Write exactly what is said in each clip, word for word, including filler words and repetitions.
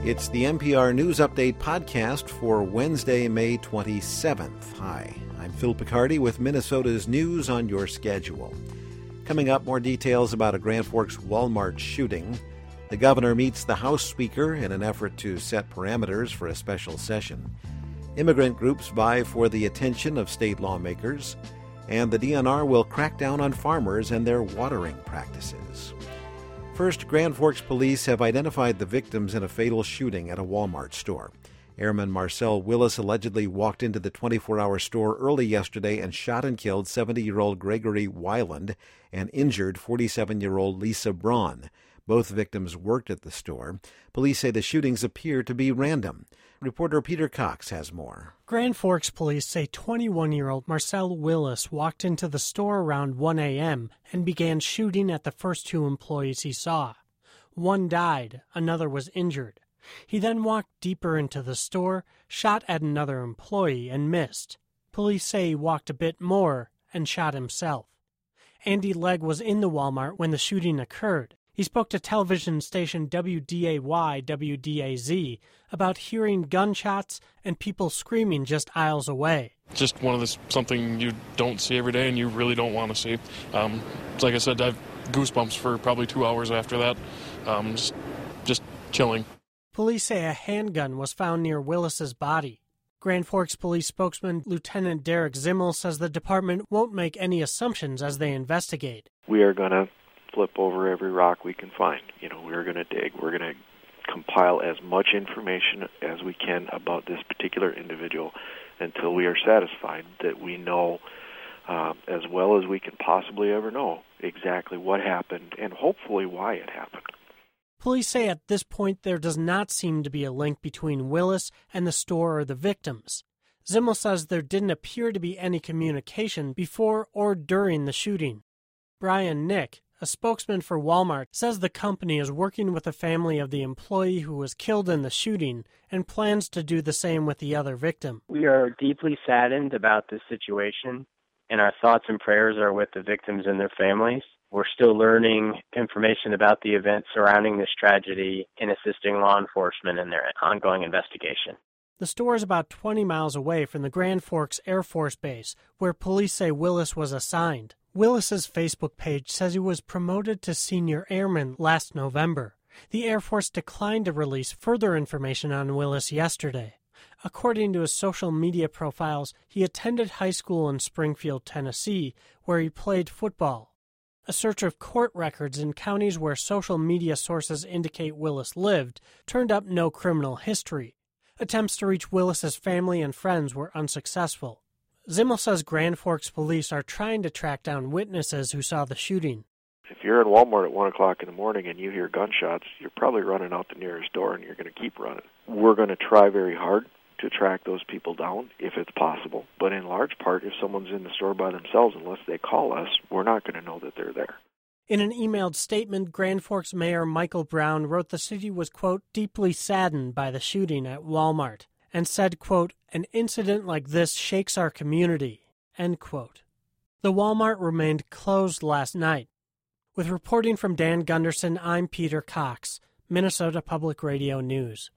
It's the N P R News Update podcast for Wednesday, May twenty-seventh. Hi, I'm Phil Picardi with Minnesota's news on your schedule. Coming up, more details about a Grand Forks Walmart shooting. The governor meets the House Speaker in an effort to set parameters for a special session. Immigrant groups vie for the attention of state lawmakers. And the D N R will crack down on farmers and their watering practices. First, Grand Forks police have identified the victims in a fatal shooting at a Walmart store. Airman Marcel Willis allegedly walked into the twenty-four hour store early yesterday and shot and killed seventy-year-old Gregory Weiland and injured forty-seven-year-old Lisa Braun. Both victims worked at the store. Police say the shootings appear to be random. Reporter Peter Cox has more. Grand Forks police say twenty-one-year-old Marcel Willis walked into the store around one a.m. and began shooting at the first two employees he saw. One died, another was injured. He then walked deeper into the store, shot at another employee, and missed. Police say he walked a bit more and shot himself. Andy Legg was in the Walmart when the shooting occurred. He spoke to television station W D A Y W D A Z about hearing gunshots and people screaming just aisles away. Just one of this, something you don't see every day and you really don't want to see. Um, like I said, I have goosebumps for probably two hours after that. Um, just, just chilling. Police say a handgun was found near Willis's body. Grand Forks Police spokesman Lieutenant Derek Zimmel says the department won't make any assumptions as they investigate. We are going to flip over every rock we can find. You know, we're going to dig. We're going to compile as much information as we can about this particular individual until we are satisfied that we know, uh, as well as we can possibly ever know, exactly what happened and hopefully why it happened. Police say at this point there does not seem to be a link between Willis and the store or the victims. Zimmel says there didn't appear to be any communication before or during the shooting. Brian Nick, a spokesman for Walmart, says the company is working with the family of the employee who was killed in the shooting and plans to do the same with the other victim. We are deeply saddened about this situation, and our thoughts and prayers are with the victims and their families. We're still learning information about the events surrounding this tragedy and assisting law enforcement in their ongoing investigation. The store is about twenty miles away from the Grand Forks Air Force Base, where police say Willis was assigned. Willis's Facebook page says he was promoted to senior airman last November. The Air Force declined to release further information on Willis yesterday. According to his social media profiles, he attended high school in Springfield, Tennessee, where he played football. A search of court records in counties where social media sources indicate Willis lived turned up no criminal history. Attempts to reach Willis's family and friends were unsuccessful. Zimmel says Grand Forks police are trying to track down witnesses who saw the shooting. If you're in Walmart at one o'clock in the morning and you hear gunshots, you're probably running out the nearest door and you're going to keep running. We're going to try very hard to track those people down if it's possible. But in large part, if someone's in the store by themselves, unless they call us, we're not going to know that they're there. In an emailed statement, Grand Forks Mayor Michael Brown wrote the city was, quote, deeply saddened by the shooting at Walmart, and said, quote, an incident like this shakes our community, end quote. The Walmart remained closed last night. With reporting from Dan Gunderson, I'm Peter Cox, Minnesota Public Radio News.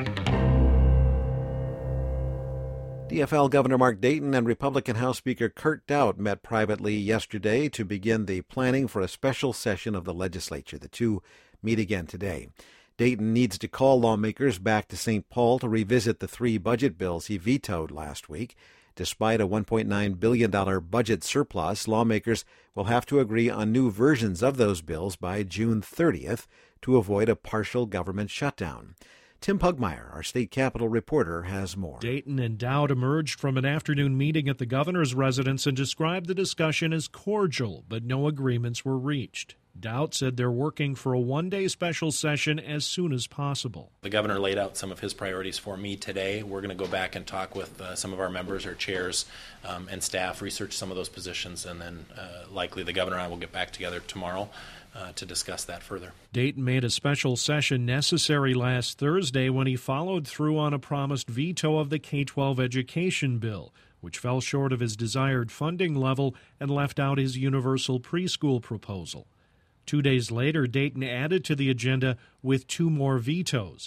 D F L Governor Mark Dayton and Republican House Speaker Kurt Daudt met privately yesterday to begin the planning for a special session of the legislature. The two meet again today. Dayton needs to call lawmakers back to Saint Paul to revisit the three budget bills he vetoed last week. Despite a one point nine billion dollars budget surplus, lawmakers will have to agree on new versions of those bills by June thirtieth to avoid a partial government shutdown. Tim Pugmire, our state capitol reporter, has more. Dayton and Daudt emerged from an afternoon meeting at the governor's residence and described the discussion as cordial, but no agreements were reached. Daudt said they're working for a one-day special session as soon as possible. The governor laid out some of his priorities for me today. We're going to go back and talk with uh, some of our members, our chairs, um, and staff, research some of those positions, and then uh, likely the governor and I will get back together tomorrow uh, to discuss that further. Dayton made a special session necessary last Thursday when he followed through on a promised veto of the K twelve education bill, which fell short of his desired funding level and left out his universal preschool proposal. Two days later, Dayton added to the agenda with two more vetoes.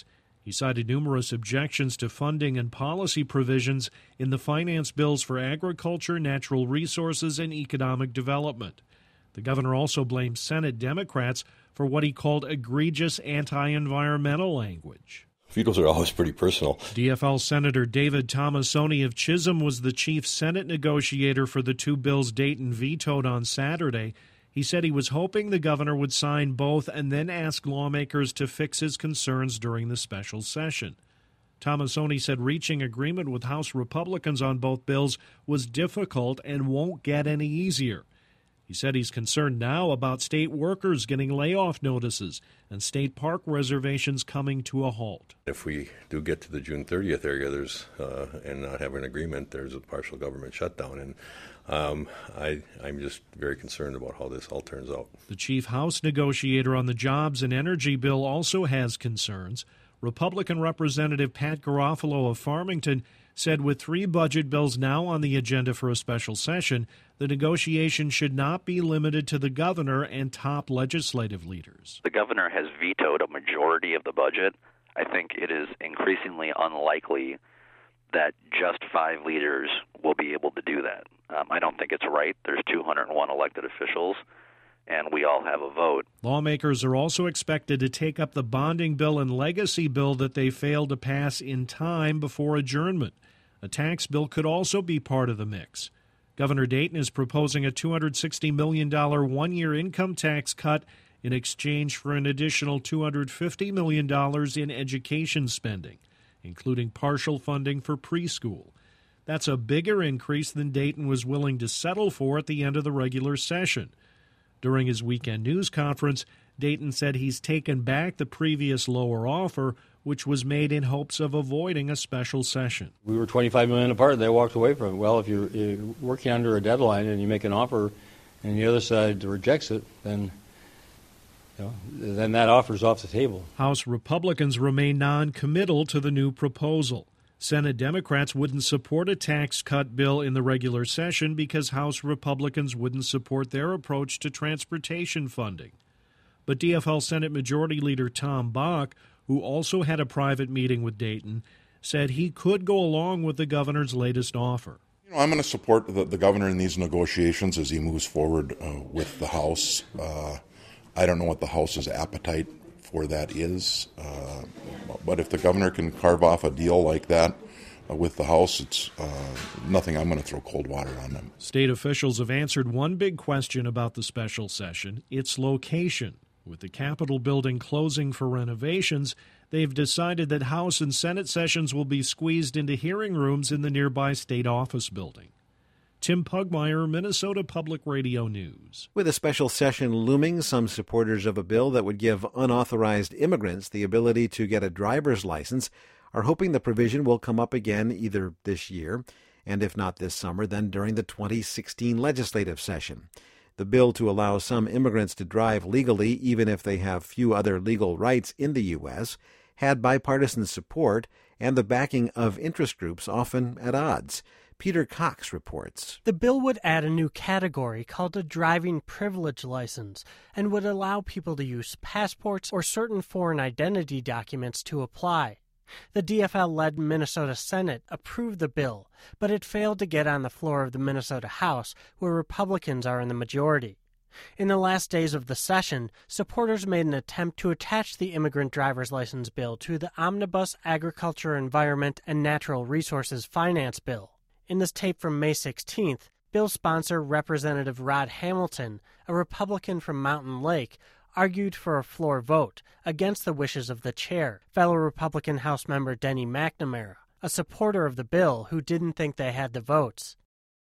He cited numerous objections to funding and policy provisions in the finance bills for agriculture, natural resources, and economic development. The governor also blamed Senate Democrats for what he called egregious anti-environmental language. Vetoes are always pretty personal. D F L Senator David Tomassoni of Chisholm was the chief Senate negotiator for the two bills Dayton vetoed on Saturday. He said he was hoping the governor would sign both and then ask lawmakers to fix his concerns during the special session. Tomassoni said reaching agreement with House Republicans on both bills was difficult and won't get any easier. He said he's concerned now about state workers getting layoff notices and state park reservations coming to a halt. If we do get to the June thirtieth area, there's uh, and not have an agreement, there's a partial government shutdown, and um, I, I'm just very concerned about how this all turns out. The chief House negotiator on the jobs and energy bill also has concerns. Republican Representative Pat Garofalo of Farmington said with three budget bills now on the agenda for a special session, the negotiation should not be limited to the governor and top legislative leaders. The governor has vetoed a majority of the budget. I think it is increasingly unlikely that just five leaders will be able to do that. Um, I don't think it's right. There's two hundred one elected officials, and we all have a vote. Lawmakers are also expected to take up the bonding bill and legacy bill that they failed to pass in time before adjournment. A tax bill could also be part of the mix. Governor Dayton is proposing a two hundred sixty million dollars one-year income tax cut in exchange for an additional two hundred fifty million dollars in education spending, including partial funding for preschool. That's a bigger increase than Dayton was willing to settle for at the end of the regular session. During his weekend news conference, Dayton said he's taken back the previous lower offer, which was made in hopes of avoiding a special session. We were twenty-five million dollars apart, and they walked away from it. Well, if you're, you're working under a deadline and you make an offer and the other side rejects it, then you know, then that offer's off the table. House Republicans remain non-committal to the new proposal. Senate Democrats wouldn't support a tax cut bill in the regular session because House Republicans wouldn't support their approach to transportation funding. But D F L Senate Majority Leader Tom Bach, who also had a private meeting with Dayton, said he could go along with the governor's latest offer. You know, I'm going to support the, the governor in these negotiations as he moves forward uh, with the House. Uh, I don't know what the House's appetite for that is, uh, but if the governor can carve off a deal like that uh, with the House, it's uh, nothing I'm going to throw cold water on them. State officials have answered one big question about the special session, its location. With the Capitol building closing for renovations, they've decided that House and Senate sessions will be squeezed into hearing rooms in the nearby state office building. Tim Pugmire, Minnesota Public Radio News. With a special session looming, some supporters of a bill that would give unauthorized immigrants the ability to get a driver's license are hoping the provision will come up again either this year, and if not this summer, then during the twenty sixteen legislative session. The bill to allow some immigrants to drive legally, even if they have few other legal rights in the U S, had bipartisan support and the backing of interest groups often at odds. Peter Cox reports. The bill would add a new category called a driving privilege license and would allow people to use passports or certain foreign identity documents to apply. The D F L-led Minnesota Senate approved the bill, but it failed to get on the floor of the Minnesota House, where Republicans are in the majority. In the last days of the session, supporters made an attempt to attach the immigrant driver's license bill to the Omnibus Agriculture, Environment, and Natural Resources Finance Bill. In this tape from May sixteenth, bill sponsor Representative Rod Hamilton, a Republican from Mountain Lake, argued for a floor vote against the wishes of the chair, fellow Republican House member Denny McNamara, a supporter of the bill who didn't think they had the votes.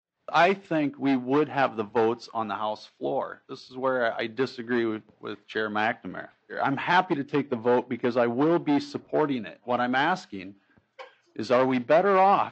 I think we would have the votes on the House floor. This is where I disagree with, with Chair McNamara. I'm happy to take the vote because I will be supporting it. What I'm asking is, are we better off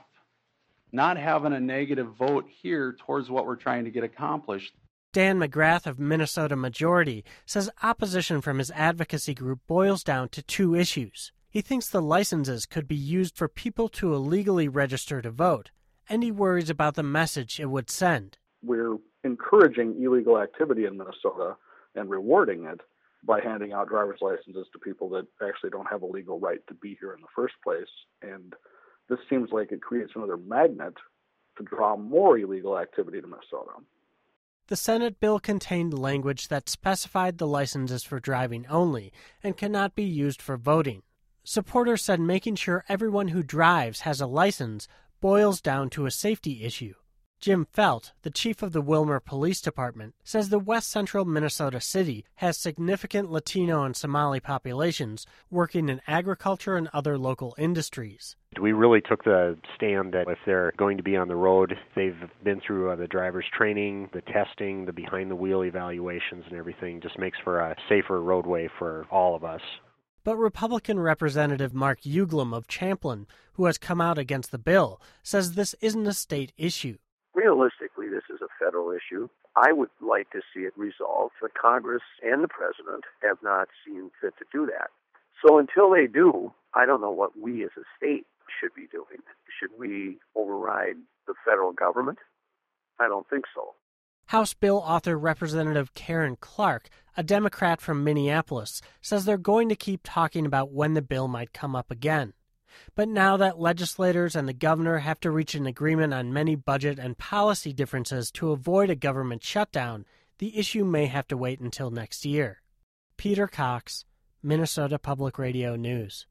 not having a negative vote here towards what we're trying to get accomplished? Dan McGrath of Minnesota Majority says opposition from his advocacy group boils down to two issues. He thinks the licenses could be used for people to illegally register to vote, and he worries about the message it would send. We're encouraging illegal activity in Minnesota and rewarding it, by handing out driver's licenses to people that actually don't have a legal right to be here in the first place. And this seems like it creates another magnet to draw more illegal activity to Minnesota. The Senate bill contained language that specified the licenses for driving only and cannot be used for voting. Supporters said making sure everyone who drives has a license boils down to a safety issue. Jim Felt, the chief of the Willmar Police Department, says the west central Minnesota city has significant Latino and Somali populations working in agriculture and other local industries. We really took the stand that if they're going to be on the road, they've been through uh, the driver's training, the testing, the behind-the-wheel evaluations and everything. Just makes for a safer roadway for all of us. But Republican Representative Mark Uglum of Champlin, who has come out against the bill, says this isn't a state issue. Realistically, this is a federal issue. I would like to see it resolved, but Congress and the President have not seen fit to do that. So until they do, I don't know what we as a state should be doing. Should we override the federal government? I don't think so. House bill author Representative Karen Clark, a Democrat from Minneapolis, says they're going to keep talking about when the bill might come up again. But now that legislators and the governor have to reach an agreement on many budget and policy differences to avoid a government shutdown, the issue may have to wait until next year. Peter Cox, Minnesota Public Radio News.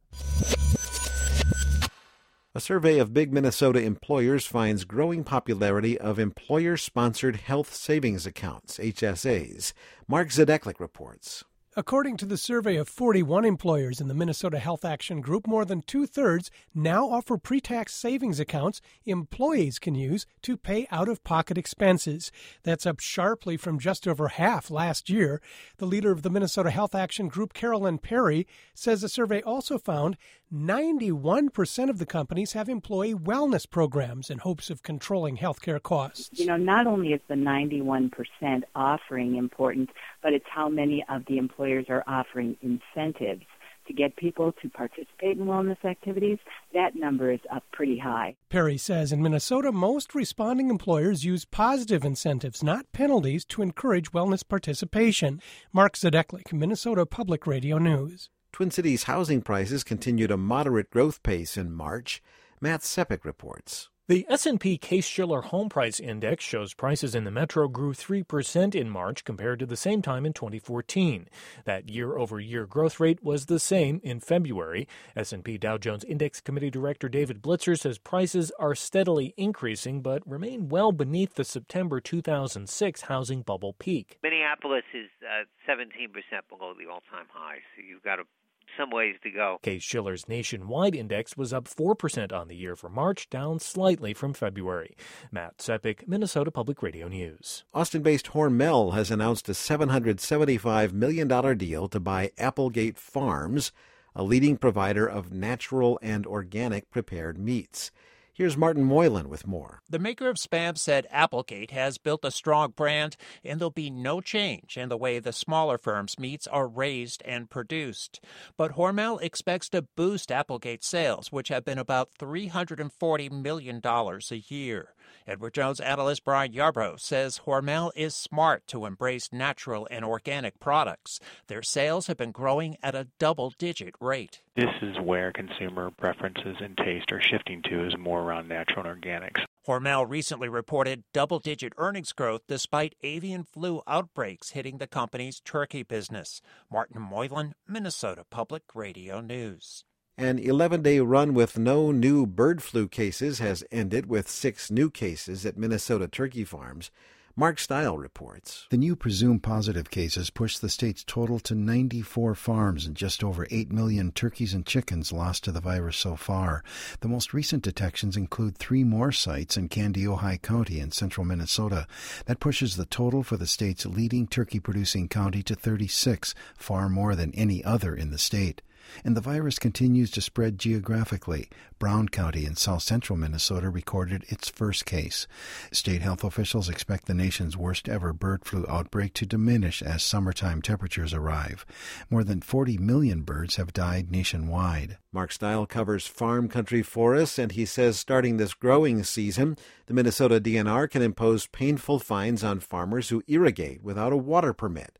A survey of big Minnesota employers finds growing popularity of employer-sponsored health savings accounts, H S As. Mark Zadeklik reports. According to the survey of forty-one employers in the Minnesota Health Action Group, more than two-thirds now offer pre-tax savings accounts employees can use to pay out-of-pocket expenses. That's up sharply from just over half last year. The leader of the Minnesota Health Action Group, Carolyn Perry, says the survey also found ninety-one percent of the companies have employee wellness programs in hopes of controlling healthcare costs. You know, not only is the ninety-one percent offering important, but it's how many of the employers are offering incentives to get people to participate in wellness activities. That number is up pretty high. Perry says in Minnesota, most responding employers use positive incentives, not penalties, to encourage wellness participation. Mark Zadeklik, Minnesota Public Radio News. Twin Cities housing prices continued a moderate growth pace in March. Matt Sepik reports. The S and P Case-Shiller Home Price Index shows prices in the metro grew three percent in March compared to the same time in twenty fourteen. That year-over-year growth rate was the same in February. S and P Dow Jones Index Committee Director David Blitzer says prices are steadily increasing but remain well beneath the September two thousand six housing bubble peak. Minneapolis is uh, seventeen percent below the all-time high, so you've got a some ways to go. Case-Shiller's nationwide index was up four percent on the year for March, down slightly from February. Matt Sepik, Minnesota Public Radio News. Austin-based Hormel has announced a seven hundred seventy-five million dollars deal to buy Applegate Farms, a leading provider of natural and organic prepared meats. Here's Martin Moylan with more. The maker of Spam said Applegate has built a strong brand, and there'll be no change in the way the smaller firms' meats are raised and produced. But Hormel expects to boost Applegate sales, which have been about three hundred forty million dollars a year. Edward Jones analyst Brian Yarbrough says Hormel is smart to embrace natural and organic products. Their sales have been growing at a double-digit rate. This is where consumer preferences and taste are shifting to, is more around natural and organics. Hormel recently reported double-digit earnings growth despite avian flu outbreaks hitting the company's turkey business. Martin Moylan, Minnesota Public Radio News. An eleven-day run with no new bird flu cases has ended with six new cases at Minnesota turkey farms. Mark Stile reports. The new presumed positive cases pushed the state's total to ninety-four farms and just over eight million turkeys and chickens lost to the virus so far. The most recent detections include three more sites in Kandiyohi County in central Minnesota. That pushes the total for the state's leading turkey-producing county to thirty-six, far more than any other in the state. And the virus continues to spread geographically. Brown County in south-central Minnesota recorded its first case. State health officials expect the nation's worst-ever bird flu outbreak to diminish as summertime temperatures arrive. More than forty million birds have died nationwide. Mark Stile covers farm country forests, and he says starting this growing season, the Minnesota D N R can impose painful fines on farmers who irrigate without a water permit.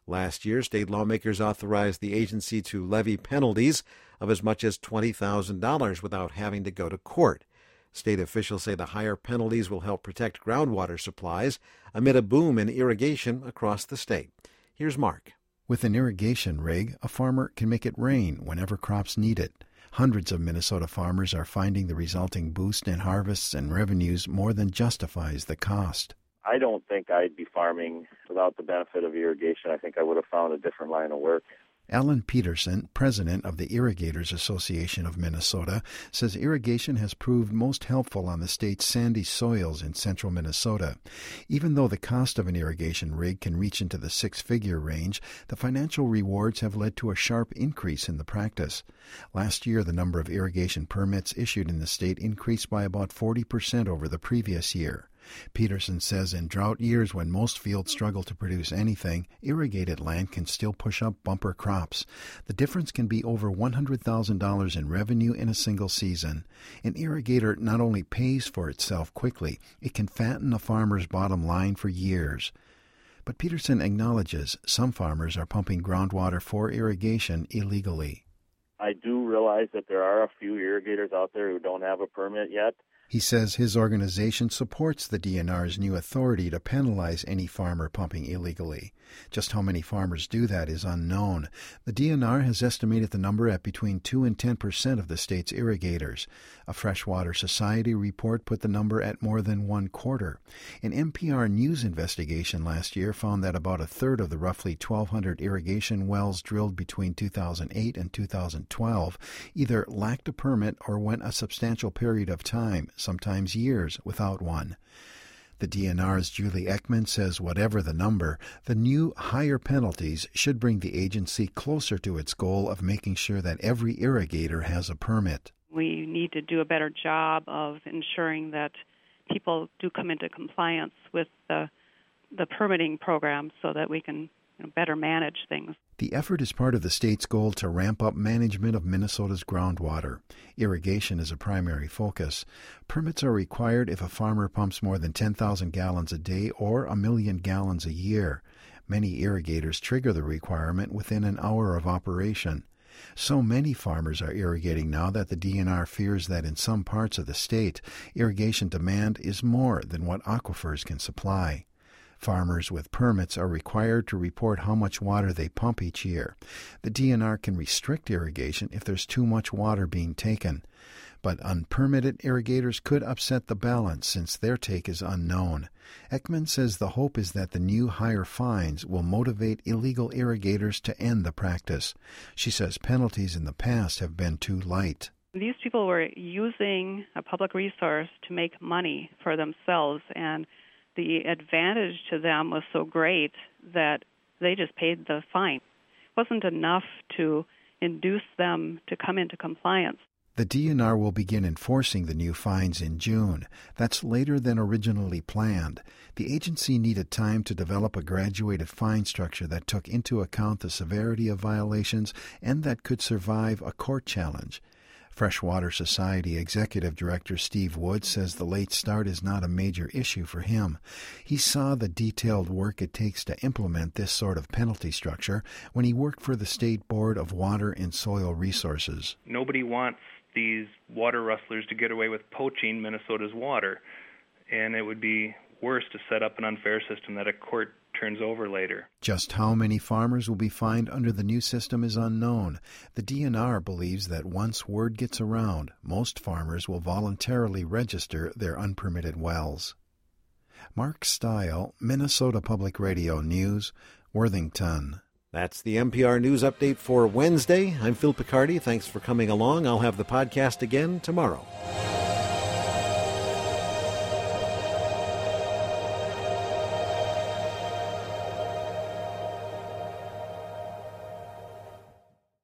Last year, state lawmakers authorized the agency to levy penalties of as much as twenty thousand dollars without having to go to court. State officials say the higher penalties will help protect groundwater supplies amid a boom in irrigation across the state. Here's Mark. With an irrigation rig, a farmer can make it rain whenever crops need it. Hundreds of Minnesota farmers are finding the resulting boost in harvests and revenues more than justifies the cost. I don't think I'd be farming without the benefit of irrigation. I think I would have found a different line of work. Alan Peterson, president of the Irrigators Association of Minnesota, says irrigation has proved most helpful on the state's sandy soils in central Minnesota. Even though the cost of an irrigation rig can reach into the six-figure range, the financial rewards have led to a sharp increase in the practice. Last year, the number of irrigation permits issued in the state increased by about forty percent over the previous year. Peterson says in drought years when most fields struggle to produce anything, irrigated land can still push up bumper crops. The difference can be over one hundred thousand dollars in revenue in a single season. An irrigator not only pays for itself quickly, it can fatten a farmer's bottom line for years. But Peterson acknowledges some farmers are pumping groundwater for irrigation illegally. I do realize that there are a few irrigators out there who don't have a permit yet. He says his organization supports the D N R's new authority to penalize any farmer pumping illegally. Just how many farmers do that is unknown. The D N R has estimated the number at between two and ten percent of the state's irrigators. A Freshwater Society report put the number at more than one quarter. An N P R News investigation last year found that about a third of the roughly twelve hundred irrigation wells drilled between two thousand eight and two thousand twelve either lacked a permit or went a substantial period of time, sometimes years, without one. The D N R's Julie Ekman says whatever the number, the new higher penalties should bring the agency closer to its goal of making sure that every irrigator has a permit. We need to do a better job of ensuring that people do come into compliance with the the permitting program so that we can you know, better manage things. The effort is part of the state's goal to ramp up management of Minnesota's groundwater. Irrigation is a primary focus. Permits are required if a farmer pumps more than ten thousand gallons a day or a million gallons a year. Many irrigators trigger the requirement within an hour of operation. So many farmers are irrigating now that the D N R fears that in some parts of the state, irrigation demand is more than what aquifers can supply. Farmers with permits are required to report how much water they pump each year. The D N R can restrict irrigation if there's too much water being taken. But unpermitted irrigators could upset the balance since their take is unknown. Ekman says the hope is that the new higher fines will motivate illegal irrigators to end the practice. She says penalties in the past have been too light. These people were using a public resource to make money for themselves, and the advantage to them was so great that they just paid the fine. It wasn't enough to induce them to come into compliance. The D N R will begin enforcing the new fines in June. That's later than originally planned. The agency needed time to develop a graduated fine structure that took into account the severity of violations and that could survive a court challenge. Freshwater Society Executive Director Steve Wood says the late start is not a major issue for him. He saw the detailed work it takes to implement this sort of penalty structure when he worked for the State Board of Water and Soil Resources. Nobody wants these water rustlers to get away with poaching Minnesota's water, and it would be worse to set up an unfair system that a court turns over later. Just how many farmers will be fined under the new system is unknown. The D N R believes that once word gets around, most farmers will voluntarily register their unpermitted wells. Mark Stile, Minnesota Public Radio News, Worthington. That's the N P R News Update for Wednesday. I'm Phil Picardi. Thanks for coming along. I'll have the podcast again tomorrow.